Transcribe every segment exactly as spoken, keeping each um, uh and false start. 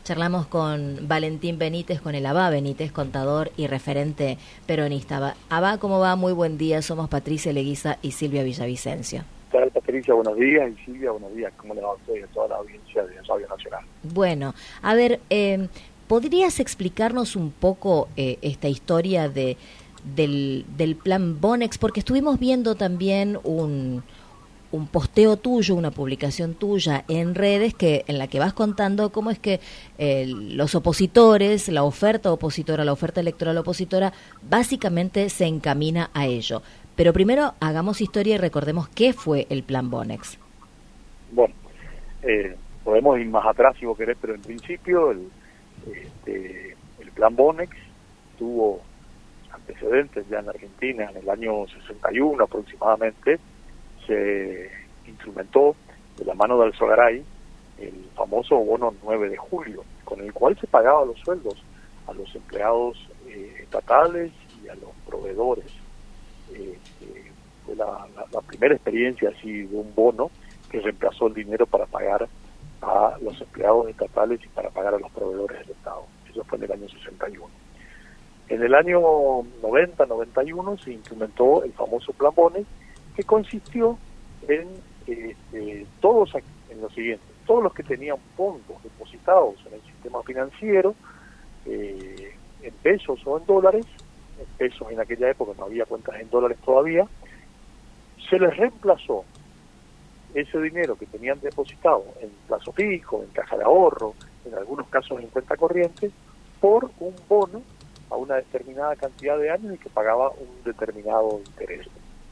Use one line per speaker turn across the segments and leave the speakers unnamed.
Charlamos con Valentín Benítez, con el Abba Benítez, contador y referente peronista. Abba, ¿cómo va? Muy buen día. Somos Patricia Leguiza y Silvia Villavicencio.
¿Qué tal, Patricia? Buenos días. Y Silvia, buenos días. ¿Cómo le va a usted y a toda la audiencia de Radio Nacional?
Bueno, a ver, eh, ¿podrías explicarnos un poco eh, esta historia de del, del plan Bonex? Porque estuvimos viendo también un... un posteo tuyo, una publicación tuya en redes que en la que vas contando cómo es que eh, los opositores, la oferta opositora, la oferta electoral opositora, básicamente se encamina a ello. Pero primero hagamos historia y recordemos qué fue el plan Bonex.
Bueno, eh, podemos ir más atrás si vos querés, pero en principio el, este, el plan Bonex tuvo antecedentes ya en Argentina en el año sesenta y uno aproximadamente. Se instrumentó de la mano de Alzogaray el famoso bono nueve de julio, con el cual se pagaba los sueldos a los empleados eh, estatales y a los proveedores. Eh, eh, fue la, la, la primera experiencia así de un bono que reemplazó el dinero para pagar a los empleados estatales y para pagar a los proveedores del Estado. Eso fue en el año sesenta y uno. En el año noventa, noventa y uno se instrumentó el famoso plan Bonex, que consistió en eh, todos en lo siguiente: todos los que tenían fondos depositados en el sistema financiero, eh, en pesos o en dólares, en pesos en aquella época no había cuentas en dólares todavía, se les reemplazó ese dinero que tenían depositado en plazo fijo, en caja de ahorro, en algunos casos en cuenta corriente, por un bono a una determinada cantidad de años y que pagaba un determinado interés.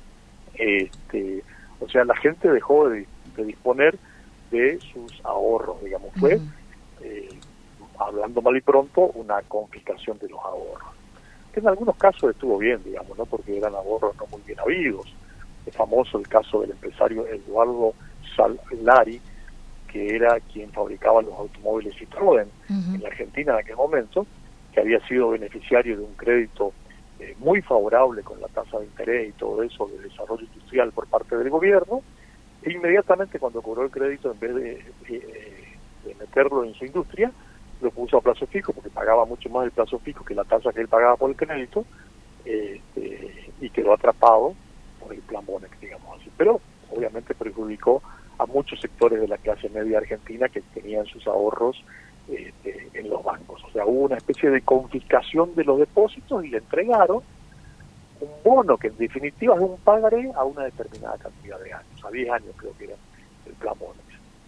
Este, o sea, la gente dejó de, de disponer de sus ahorros, digamos, fue, uh-huh. eh, hablando mal y pronto, una confiscación de los ahorros. Que en algunos casos estuvo bien, digamos, ¿no? Porque eran ahorros no muy bien habidos. Es famoso el caso del empresario Eduardo Salari, que era quien fabricaba los automóviles Citroën uh-huh. en la Argentina en aquel momento, que había sido beneficiario de un crédito Eh, muy favorable con la tasa de interés y todo eso de desarrollo industrial por parte del gobierno, e inmediatamente cuando cobró el crédito, en vez de, eh, de meterlo en su industria, lo puso a plazo fijo, porque pagaba mucho más el plazo fijo que la tasa que él pagaba por el crédito, eh, eh, y quedó atrapado por el plan Bonex, digamos así. Pero obviamente perjudicó a muchos sectores de la clase media argentina que tenían sus ahorros Este, en los bancos. O sea, hubo una especie de confiscación de los depósitos y le entregaron un bono que en definitiva es un pagaré a una determinada cantidad de años, a diez años creo que era el plan Bonex.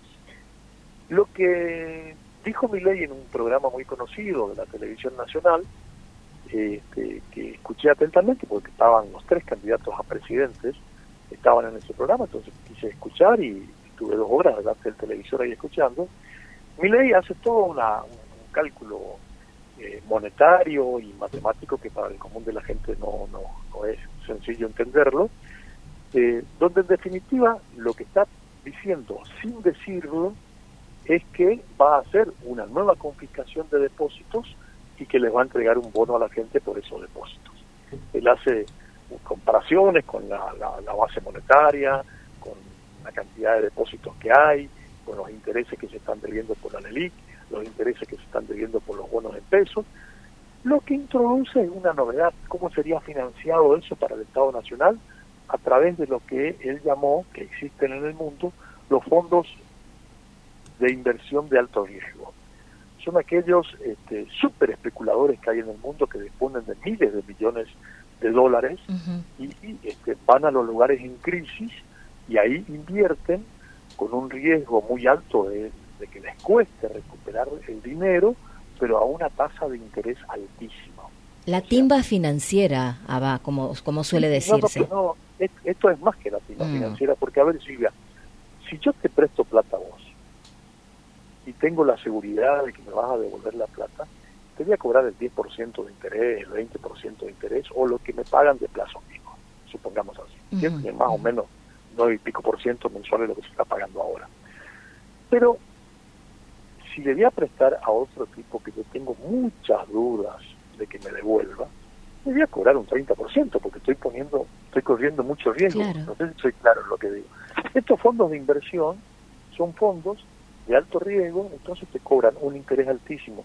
Lo que dijo Milei en un programa muy conocido de la televisión nacional, este, que escuché atentamente porque estaban los tres candidatos a presidentes, estaban en ese programa, entonces quise escuchar y estuve dos horas delante del televisor ahí escuchando. Milei hace todo una, un cálculo eh, monetario y matemático que para el común de la gente no, no, no es sencillo entenderlo, eh, donde en definitiva lo que está diciendo sin decirlo es que va a hacer una nueva confiscación de depósitos y que les va a entregar un bono a la gente por esos depósitos. Él hace comparaciones con la, la, la base monetaria, con la cantidad de depósitos que hay, con los intereses que se están debiendo por la LELIQ, los intereses que se están debiendo por los bonos en pesos, lo que introduce es una novedad: cómo sería financiado eso para el Estado Nacional a través de lo que él llamó, que existen en el mundo, los fondos de inversión de alto riesgo. Son aquellos este, super especuladores que hay en el mundo que disponen de miles de millones de dólares uh-huh. y, y este, van a los lugares en crisis y ahí invierten con un riesgo muy alto de, de que les cueste recuperar el dinero, pero a una tasa de interés altísima.
La timba o sea, financiera, Abba, como, como suele decirse.
No, no, no, esto es más que la timba mm. financiera, porque a ver, Silvia, si yo te presto plata a vos y tengo la seguridad de que me vas a devolver la plata, te voy a cobrar el diez por ciento de interés, el veinte por ciento de interés, o lo que me pagan de plazo fijo, supongamos así, mm-hmm. que más o menos nueve y pico por ciento mensual es lo que se está pagando ahora. Pero si le voy a prestar a otro tipo que yo tengo muchas dudas de que me devuelva, le voy a cobrar un treinta por ciento porque estoy poniendo, estoy corriendo mucho riesgo. Claro. No sé si soy claro en lo que digo. Estos fondos de inversión son fondos de alto riesgo, entonces te cobran un interés altísimo.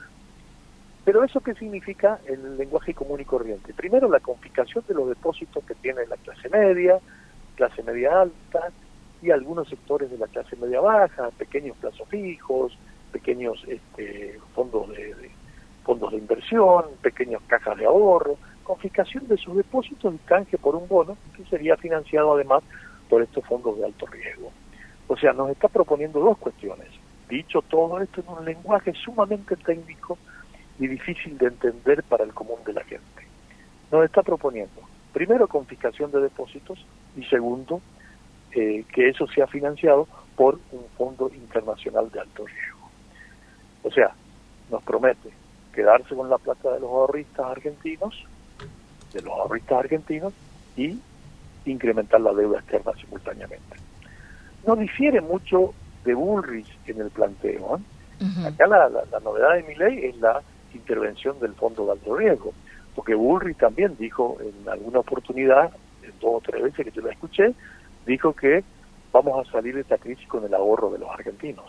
Pero ¿eso qué significa en el lenguaje común y corriente? Primero, la confiscación de los depósitos que tiene la clase media, clase media alta y algunos sectores de la clase media baja, pequeños plazos fijos, pequeños este, fondos de, de fondos de inversión, pequeñas cajas de ahorro, confiscación de sus depósitos y canje por un bono que sería financiado además por estos fondos de alto riesgo. O sea, nos está proponiendo dos cuestiones. Dicho todo esto en un lenguaje sumamente técnico y difícil de entender para el común de la gente. Nos está proponiendo, primero, confiscación de depósitos y segundo, eh, que eso sea financiado por un fondo internacional de alto riesgo. O sea, nos promete quedarse con la plata de los ahorristas argentinos, de los ahorristas argentinos y incrementar la deuda externa simultáneamente. No difiere mucho de Bullrich en el planteo, ¿eh? Uh-huh. Acá la, la, la novedad de Milei es la intervención del fondo de alto riesgo, porque Bullrich también dijo en alguna oportunidad, en dos o tres veces que yo la escuché, dijo que vamos a salir de esta crisis con el ahorro de los argentinos.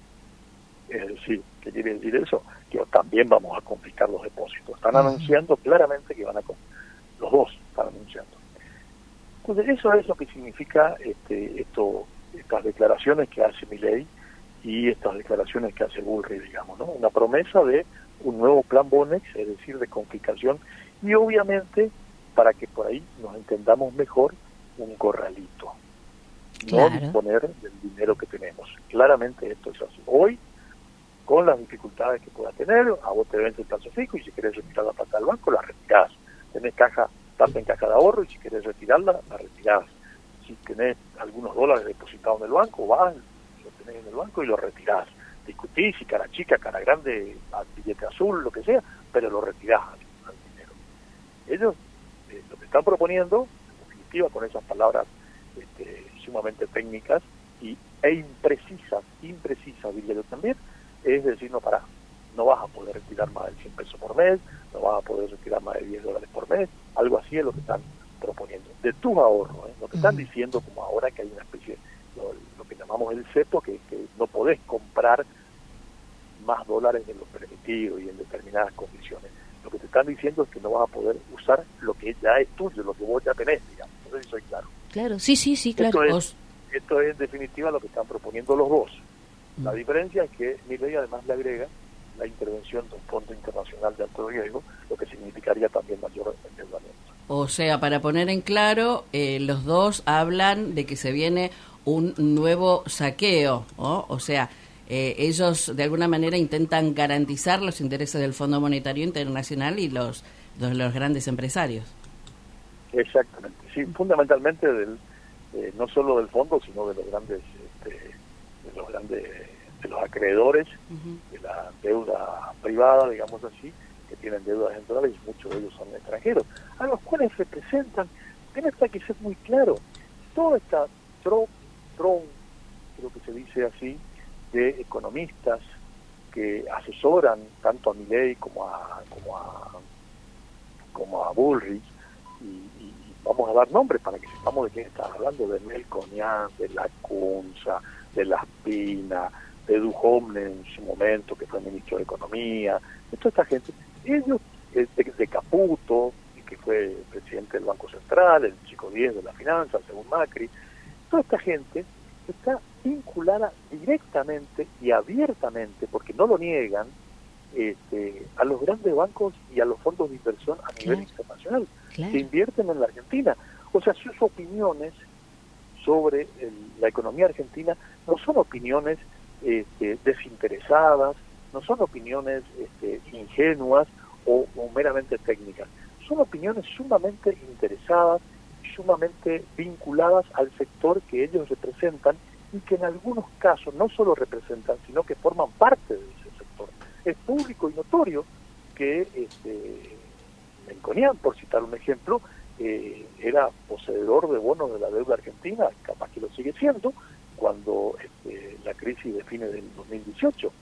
Es decir, ¿qué quiere decir eso? Que también vamos a confiscar los depósitos. Están uh-huh. anunciando claramente que van a confiscar. Los dos están anunciando. Entonces, eso es lo que significa este, esto, estas declaraciones que hace Milei y estas declaraciones que hace Bullrich, digamos, ¿no? Una promesa de un nuevo plan Bonex, es decir, de confiscación, y obviamente, para que por ahí nos entendamos mejor, un corralito. Claro. No disponer del dinero que tenemos. Claramente esto es así. Hoy, con las dificultades que pueda tener, a vos te vence el plazo fijo y si querés retirar la plata del banco, la retirás. Tenés caja, plata en caja de ahorro y si querés retirarla, la retirás. Si tenés algunos dólares depositados en el banco, vas, lo tenés en el banco y lo retirás. Discutís si cara chica, cara grande, billete azul, lo que sea, pero lo retirás al, al dinero. Ellos eh, lo que están proponiendo, en definitiva con esas palabras este, sumamente técnicas y, e imprecisas, imprecisas diría yo también, es decir, no pará, no vas a poder retirar más de cien pesos por mes, no vas a poder retirar más de diez dólares por mes, algo así es lo que están proponiendo. De tus ahorros, ¿eh? Lo que están diciendo como ahora que hay una especie, lo, lo que llamamos el cepo, que, que no podés comprar más dólares de lo permitido y en determinadas condiciones. Lo que te están diciendo es que no vas a poder usar lo que ya es tuyo, lo que vos ya tenés, digamos. Entonces soy claro.
Claro, sí, sí, sí, claro.
Esto es, esto es en definitiva lo que están proponiendo los dos. La diferencia es que Milei además le agrega la intervención de un fondo internacional de alto riesgo, lo que significaría también mayor endeudamiento.
O sea, para poner en claro, eh, los dos hablan de que se viene un nuevo saqueo, ¿no? O sea, eh, ellos de alguna manera intentan garantizar los intereses del Fondo Monetario Internacional y los, los, los grandes empresarios.
Exactamente, sí, fundamentalmente del, eh, no solo del fondo, sino de los grandes, este, de los grandes, de los acreedores, uh-huh. de la deuda privada, digamos así, que tienen deudas en dólares y muchos de ellos son extranjeros, a los cuales representan, tiene que ser muy claro, toda esta tron, tron, creo que se dice así, de economistas que asesoran tanto a Milei como a como a como a Bullrich y, y vamos a dar nombres para que sepamos de quién está hablando, de Melconian, de Lacunza, de Las Pinas, de Duhovne en su momento, que fue ministro de Economía, de toda esta gente, ellos, de, de Caputo, que fue presidente del Banco Central, el chico diez de la finanza, según Macri, toda esta gente está vinculada directamente y abiertamente, porque no lo niegan, este, a los grandes bancos y a los fondos de inversión a nivel claro. internacional, claro. que invierten en la Argentina. O sea, sus opiniones sobre el, la economía argentina no son opiniones este, desinteresadas, no son opiniones este, ingenuas o, o meramente técnicas, son opiniones sumamente interesadas y sumamente vinculadas al sector que ellos representan y que en algunos casos no solo representan, sino que forman parte de ese sector. Es público y notorio que este, Melconian, por citar un ejemplo, eh, era poseedor de bonos de la deuda argentina, capaz que lo sigue siendo, cuando este, la crisis de fines del dos mil dieciocho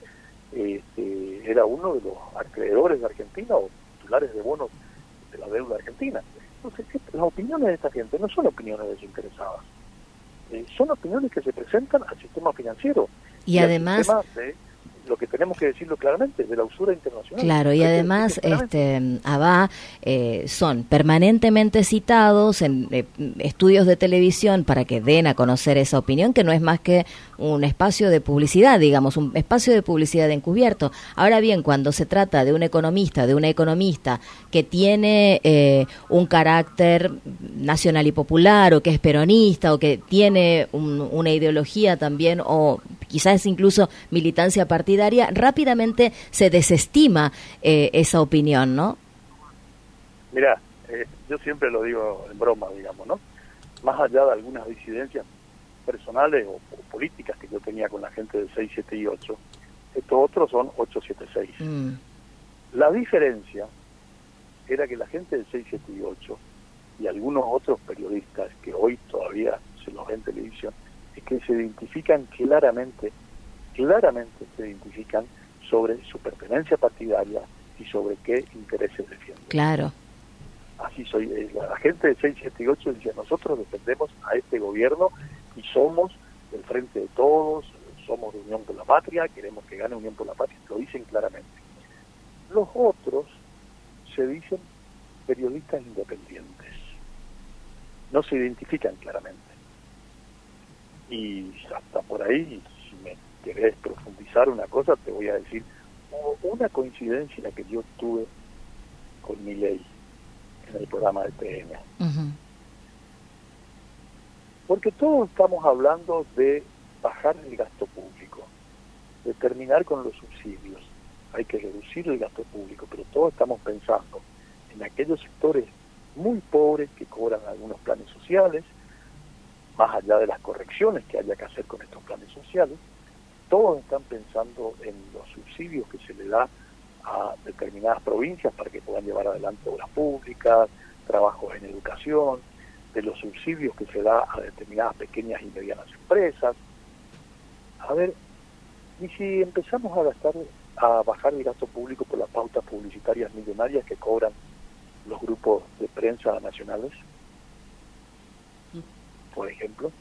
este, era uno de los acreedores de Argentina o titulares de bonos de la deuda argentina. Entonces, las opiniones de esta gente no son opiniones desinteresadas, eh, son opiniones que se presentan al sistema financiero.
Y, y además...
De, lo que tenemos que decirlo claramente, de la usura internacional.
Claro, y además este ABA eh, son permanentemente citados en eh, estudios de televisión para que den a conocer esa opinión, que no es más que un espacio de publicidad, digamos, un espacio de publicidad encubierto. Ahora bien, cuando se trata de un economista, de una economista que tiene eh, un carácter nacional y popular, o que es peronista, o que tiene un, una ideología también, o quizás incluso militancia partidaria, rápidamente se desestima eh, esa opinión, ¿no?
Mirá, eh, yo siempre lo digo en broma, digamos, ¿no? Más allá de algunas disidencias personales o, o políticas que yo tenía con la gente del seis, siete y ocho, estos otros son ocho, siete, seis. Mm. La diferencia era que la gente del seis, siete y ocho y algunos otros periodistas que hoy todavía se los ve en televisión, es que se identifican claramente claramente se identifican sobre su pertenencia partidaria y sobre qué intereses defienden.
Claro.
Así soy. Eh, la, la gente de seis, siete y ocho dice, nosotros defendemos a este gobierno y somos del Frente de Todos, somos de Unión por la Patria, queremos que gane Unión por la Patria, lo dicen claramente. Los otros se dicen periodistas independientes, no se identifican claramente. Y hasta por ahí, si me querés profundizar una cosa, te voy a decir, hubo una coincidencia que yo tuve con Milei en el programa de T N. Uh-huh. Porque todos estamos hablando de bajar el gasto público, de terminar con los subsidios, hay que reducir el gasto público, pero todos estamos pensando en aquellos sectores muy pobres que cobran algunos planes sociales, más allá de las correcciones que haya que hacer con estos planes sociales. Todos están pensando en los subsidios que se le da a determinadas provincias para que puedan llevar adelante obras públicas, trabajos en educación, de los subsidios que se da a determinadas pequeñas y medianas empresas. A ver, y si empezamos a gastar, a bajar el gasto público por las pautas publicitarias millonarias que cobran los grupos de prensa nacionales, por ejemplo,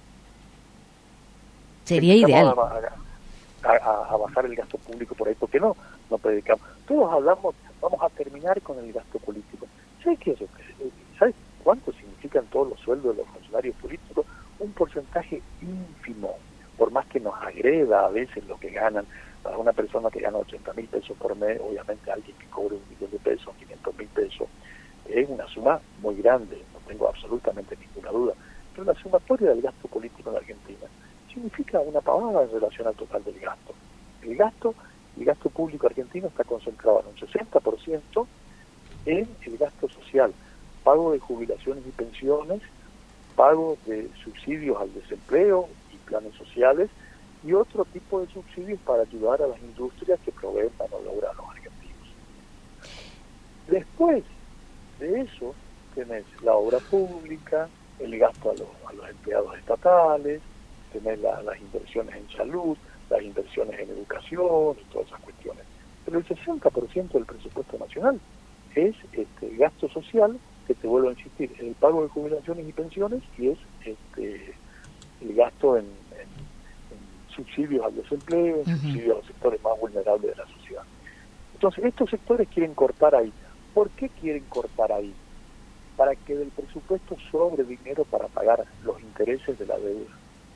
sería ideal.
A, a, a bajar el gasto público por ahí, porque no, no predicamos. Todos hablamos, vamos a terminar con el gasto político. ¿Sabes qué es eso? ¿Sabes cuánto significan todos los sueldos de los funcionarios políticos? Un porcentaje ínfimo, por más que nos agreda a veces lo que ganan. Para una persona que gana ochenta mil pesos por mes, obviamente alguien que cobre un millón de pesos, quinientos mil pesos, es una suma muy grande, no tengo absolutamente ninguna duda. Pero la sumatoria del gasto político en Argentina significa una pavada en relación al total del gasto. El gasto, el gasto público argentino está concentrado en un sesenta por ciento en el gasto social, pago de jubilaciones y pensiones, pago de subsidios al desempleo y planes sociales, y otro tipo de subsidios para ayudar a las industrias que proveen mano de obra a los argentinos. Después de eso, tenés la obra pública, el gasto a los, a los empleados estatales, tener la, las inversiones en salud, las inversiones en educación y todas esas cuestiones. Pero el sesenta por ciento del presupuesto nacional es este, el gasto social, que te vuelvo a insistir, el pago de jubilaciones y pensiones, y es este, el gasto en, en, en subsidios al desempleo, en uh-huh. subsidios a los sectores más vulnerables de la sociedad. Entonces, estos sectores quieren cortar ahí. ¿Por qué quieren cortar ahí? Para que del presupuesto sobre dinero para pagar los intereses de la deuda.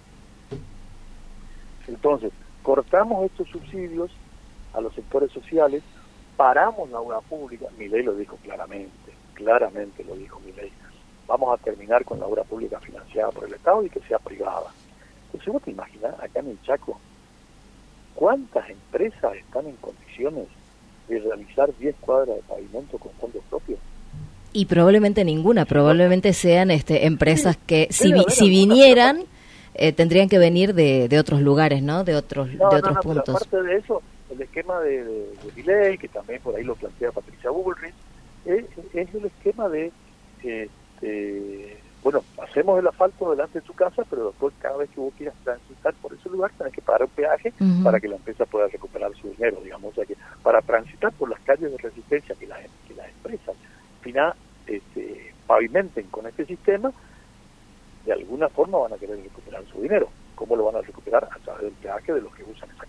Entonces, cortamos estos subsidios a los sectores sociales, paramos la obra pública. Milei lo dijo claramente, claramente lo dijo Milei. Vamos a terminar con la obra pública financiada por el Estado y que sea privada. Entonces, vos te imaginás, acá en el Chaco, ¿cuántas empresas están en condiciones de realizar diez cuadras de pavimento con fondos propios?
Y probablemente ninguna, probablemente sean este, empresas que si, vi, si vinieran... Eh, tendrían que venir de, de otros lugares, ¿no? De otros
no,
de
no,
otros
no,
puntos.
Pero aparte de eso, el esquema de, de, de Milei, que también por ahí lo plantea Patricia Bullrich, es, es el esquema de, este, bueno, hacemos el asfalto delante de tu casa, pero después cada vez que vos quieras transitar por ese lugar tenés que pagar un peaje uh-huh. para que la empresa pueda recuperar su dinero, digamos. O sea que para transitar por las calles de resistencia que las, que las empresas final, este, pavimenten con este sistema, de alguna forma van a querer recuperar su dinero. ¿Cómo lo van a recuperar? A través del peaje de los que usan esa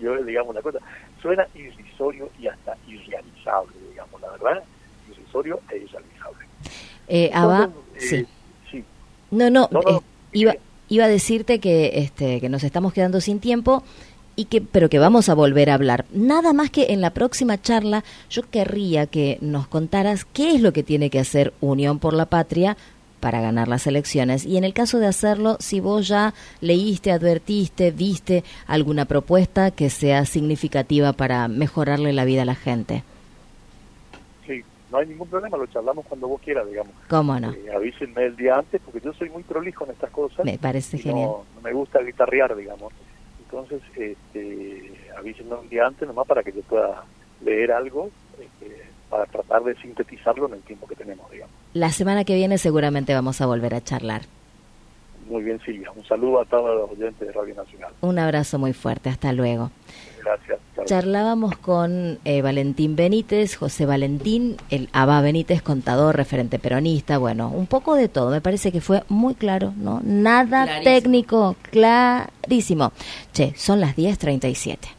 irrisorio, digamos, la cosa. Suena irrisorio y hasta irrealizable, digamos, la verdad, irrisorio e irrealizable.
Eh, Abba, eh, sí. sí. No, no, no, no eh, iba, iba a decirte que, este, que nos estamos quedando sin tiempo, y que, pero que vamos a volver a hablar. Nada más que en la próxima charla yo querría que nos contaras qué es lo que tiene que hacer Unión por la Patria para ganar las elecciones. Y en el caso de hacerlo, si vos ya leíste, advertiste, viste alguna propuesta que sea significativa para mejorarle la vida a la gente.
Sí, no hay ningún problema, lo charlamos cuando vos quieras, digamos.
¿Cómo no?
Eh, avísenme el día antes, porque yo soy muy prolijo en estas cosas.
Me parece genial.
No, no me gusta guitarrear, digamos. Entonces, este, avísenme un día antes nomás para que yo pueda leer algo, este, para tratar de sintetizarlo en el tiempo que tenemos, digamos.
La semana que viene seguramente vamos a volver a charlar.
Muy bien, Silvia. Un saludo a todos los oyentes de Radio Nacional.
Un abrazo muy fuerte. Hasta luego.
Gracias. Chao.
Charlábamos con eh, Valentín Benítez, José Valentín, el Abba Benítez, contador, referente peronista, bueno, un poco de todo. Me parece que fue muy claro, ¿no? Nada clarísimo. Técnico, clarísimo. Che, son las diez treinta y siete.